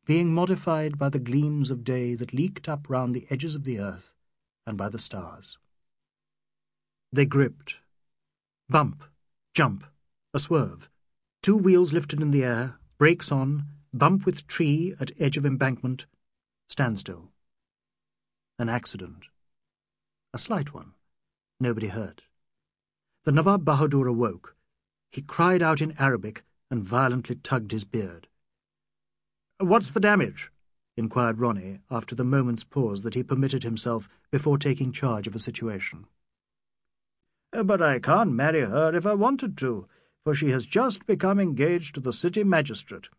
being modified by the gleams of day that leaked up round the edges of the earth and by the stars. They gripped. Bump, jump, a swerve. Two wheels lifted in the air, brakes on, bump with tree at edge of embankment, standstill. An accident. A slight one. Nobody hurt. The Nawab Bahadur awoke. He cried out in Arabic and violently tugged his beard. "What's the damage?" inquired Ronnie after the moment's pause that he permitted himself before taking charge of a situation. "But I can't marry her if I wanted to, for she has just become engaged to the city magistrate."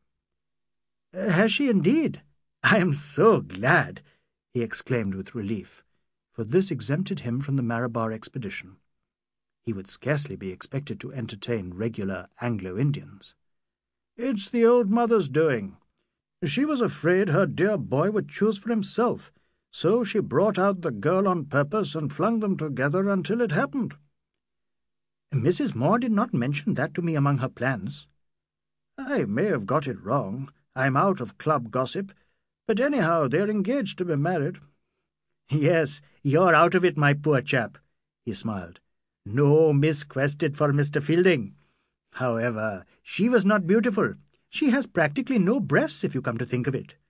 "Has she indeed? I am so glad," he exclaimed with relief, for this exempted him from the Malabar expedition. He would scarcely be expected to entertain regular Anglo-Indians. "It's the old mother's doing. She was afraid her dear boy would choose for himself, so she brought out the girl on purpose and flung them together until it happened." "Missus Moore did not mention that to me among her plans." "I may have got it wrong. I'm out of club gossip. But anyhow, they're engaged to be married." "Yes, you're out of it, my poor chap," he smiled. "No Miss Quested for Mister Fielding. However, she was not beautiful. She has practically no breasts, if you come to think of it."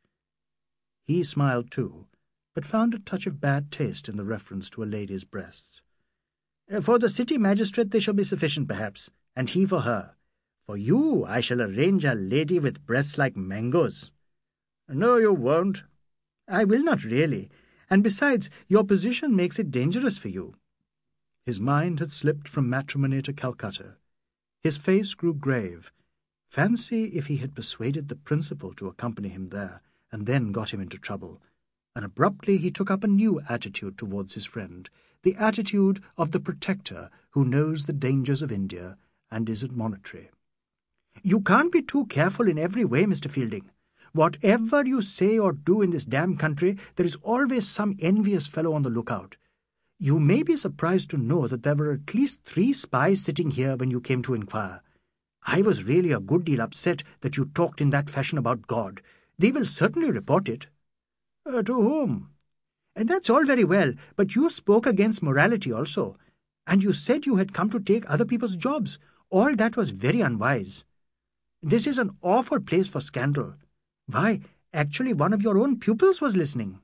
He smiled too, but found a touch of bad taste in the reference to a lady's breasts. "For the city magistrate they shall be sufficient, perhaps, and he for her. For you I shall arrange a lady with breasts like mangoes." "No, you won't." "I will not really, and besides, your position makes it dangerous for you." His mind had slipped from matrimony to Calcutta. His face grew grave. Fancy if he had persuaded the principal to accompany him there, and then got him into trouble. And abruptly he took up a new attitude towards his friend, the attitude of the protector who knows the dangers of India and is admonitory. "You can't be too careful in every way, Mister Fielding. Whatever you say or do in this damn country, there is always some envious fellow on the lookout. You may be surprised to know that there were at least three spies sitting here when you came to inquire. I was really a good deal upset that you talked in that fashion about God. They will certainly report it." Uh, to whom?" "And that's all very well, but you spoke against morality also, and you said you had come to take other people's jobs. All that was very unwise. This is an awful place for scandal. Why, actually one of your own pupils was listening."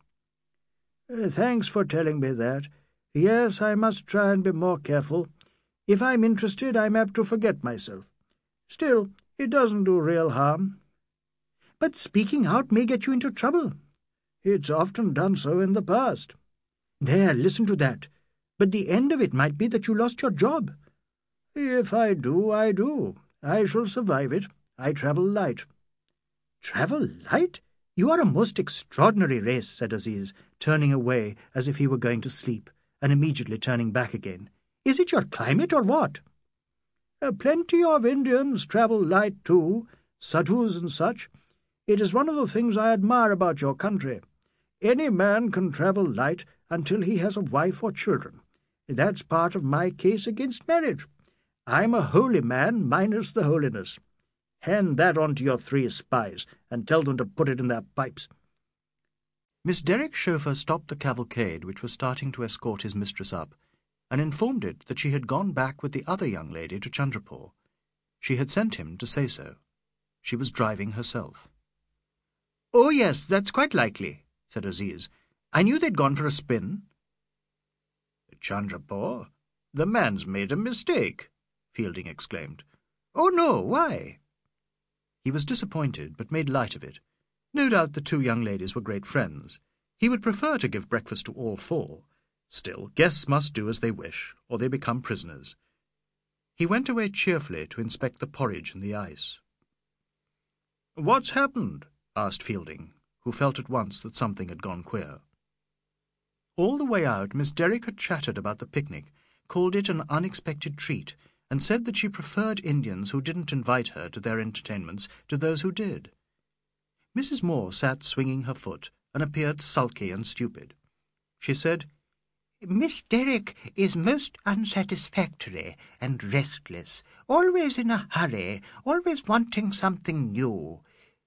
Uh, "Thanks for telling me that. Yes, I must try and be more careful. If I'm interested, I'm apt to forget myself. Still, it doesn't do real harm." "But speaking out may get you into trouble." "It's often done so in the past." "There, listen to that. But the end of it might be that you lost your job." "If I do, I do. I shall survive it. I travel light." "Travel light? You are a most extraordinary race," said Aziz, turning away as if he were going to sleep, and immediately turning back again. "Is it your climate or what?" Uh, plenty of Indians travel light too, sadhus and such. It is one of the things I admire about your country. Any man can travel light until he has a wife or children. That's part of my case against marriage. I'm a holy man minus the holiness. Hand that on to your three spies, and tell them to put it in their pipes." Miss Derrick's chauffeur stopped the cavalcade which was starting to escort his mistress up, and informed it that she had gone back with the other young lady to Chandrapur. She had sent him to say so. She was driving herself. "Oh, yes, that's quite likely," said Aziz. "I knew they'd gone for a spin." "Chandrapur? The man's made a mistake," Fielding exclaimed. "Oh, no, why?" He was disappointed, but made light of it. No doubt the two young ladies were great friends. He would prefer to give breakfast to all four. Still, guests must do as they wish, or they become prisoners. He went away cheerfully to inspect the porridge and the ice. "What's happened?" asked Fielding, who felt at once that something had gone queer. All the way out, Miss Derrick had chattered about the picnic, called it an unexpected treat, and said that she preferred Indians who didn't invite her to their entertainments to those who did. Missus Moore sat swinging her foot and appeared sulky and stupid. She said, "Miss Derrick is most unsatisfactory and restless, always in a hurry, always wanting something new.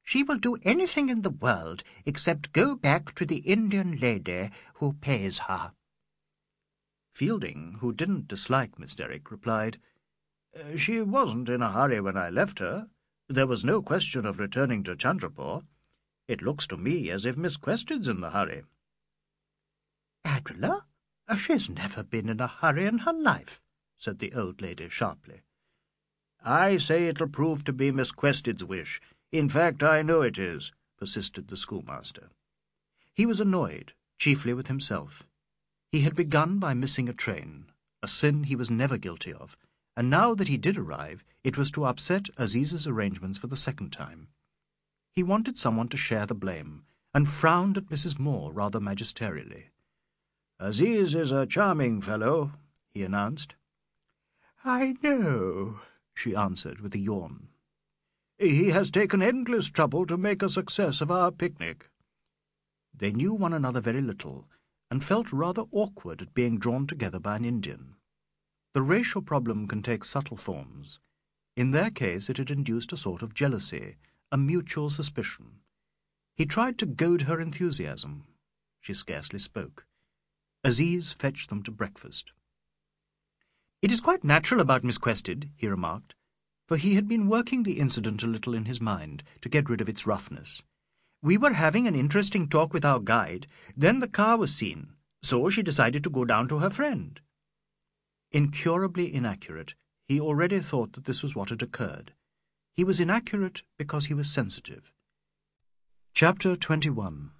She will do anything in the world except go back to the Indian lady who pays her. Fielding, who didn't dislike Miss Derrick, replied, She wasn't in a hurry when I left her. There was no question of returning to Chandrapur. It looks to me as if Miss Quested's in the hurry. Adela? She's never been in a hurry in her life, said the old lady sharply. I say it'll prove to be Miss Quested's wish. In fact, I know it is, persisted the schoolmaster. He was annoyed, chiefly with himself. He had begun by missing a train, a sin he was never guilty of, and now that he did arrive, it was to upset Aziz's arrangements for the second time. He wanted someone to share the blame, and frowned at Missus Moore rather magisterially. Aziz is a charming fellow, he announced. I know, she answered with a yawn. He has taken endless trouble to make a success of our picnic. They knew one another very little, and felt rather awkward at being drawn together by an Indian. The racial problem can take subtle forms. In their case it had induced a sort of jealousy, a mutual suspicion. He tried to goad her enthusiasm. She scarcely spoke. Aziz fetched them to breakfast. "It is quite natural about Miss Quested," he remarked, for he had been working the incident a little in his mind to get rid of its roughness. "We were having an interesting talk with our guide, then the car was seen, so she decided to go down to her friend." Incurably inaccurate, he already thought that this was what had occurred. He was inaccurate because he was sensitive. Chapter twenty-one.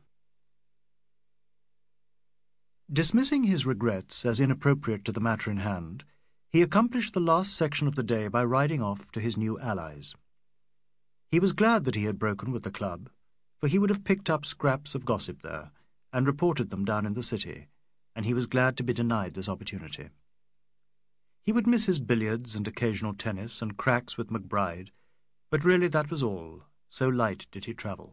Dismissing his regrets as inappropriate to the matter in hand, he accomplished the last section of the day by riding off to his new allies. He was glad that he had broken with the club, for he would have picked up scraps of gossip there, and reported them down in the city, and he was glad to be denied this opportunity. He would miss his billiards and occasional tennis and cracks with McBride, but really that was all, so light did he travel.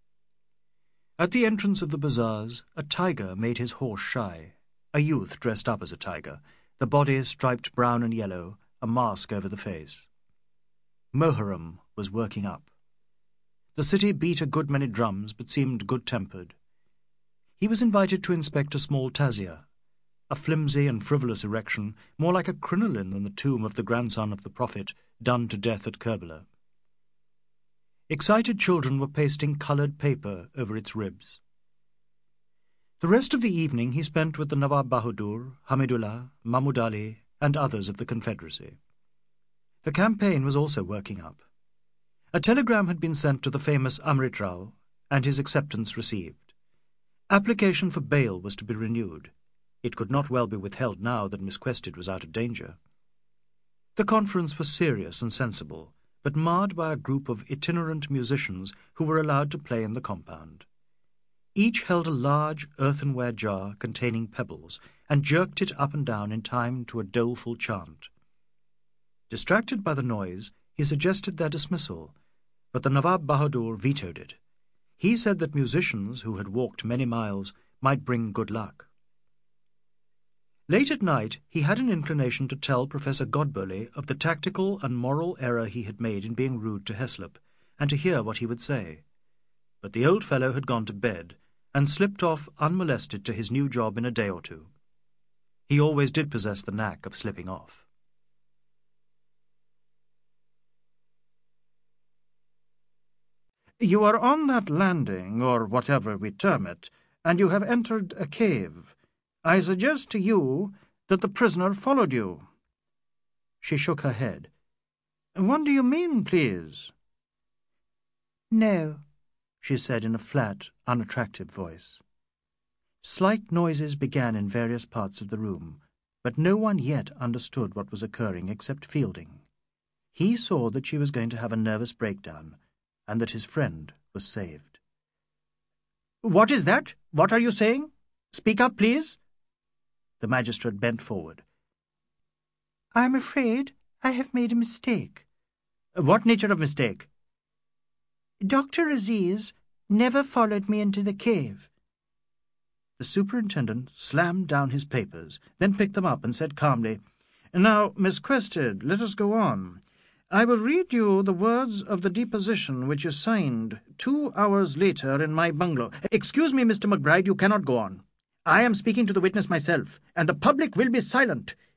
At the entrance of the bazaars, a tiger made his horse shy, a youth dressed up as a tiger, the body striped brown and yellow, a mask over the face. Moharram was working up. The city beat a good many drums, but seemed good-tempered. He was invited to inspect a small tazia, a flimsy and frivolous erection, more like a crinoline than the tomb of the grandson of the Prophet, done to death at Kerbala. Excited children were pasting coloured paper over its ribs. The rest of the evening he spent with the Nawab Bahadur, Hamidullah, Mahmud Ali, and others of the Confederacy. The campaign was also working up. A telegram had been sent to the famous Amrit Rao, and his acceptance received. Application for bail was to be renewed. It could not well be withheld now that Miss Quested was out of danger. The conference was serious and sensible, but marred by a group of itinerant musicians who were allowed to play in the compound. Each held a large earthenware jar containing pebbles, and jerked it up and down in time to a doleful chant. Distracted by the noise, he suggested their dismissal, but the Nawab Bahadur vetoed it. He said that musicians who had walked many miles might bring good luck. Late at night he had an inclination to tell Professor Godberly of the tactical and moral error he had made in being rude to Heslop, and to hear what he would say. But the old fellow had gone to bed, and slipped off unmolested to his new job in a day or two. He always did possess the knack of slipping off. "You are on that landing, or whatever we term it, and you have entered a cave. I suggest to you that the prisoner followed you." She shook her head. "What do you mean, please?" "No," she said in a flat, unattractive voice. Slight noises began in various parts of the room, but no one yet understood what was occurring except Fielding. He saw that she was going to have a nervous breakdown, and that his friend was saved. "What is that? What are you saying? Speak up, please." The magistrate bent forward. "I am afraid I have made a mistake." "What nature of mistake?" "Doctor Aziz never followed me into the cave." The superintendent slammed down his papers, then picked them up and said calmly, "Now, Miss Quested, let us go on. I will read you the words of the deposition which is signed two hours later in my bungalow. Excuse me, Mister McBride, you cannot go on. I am speaking to the witness myself, and the public will be silent.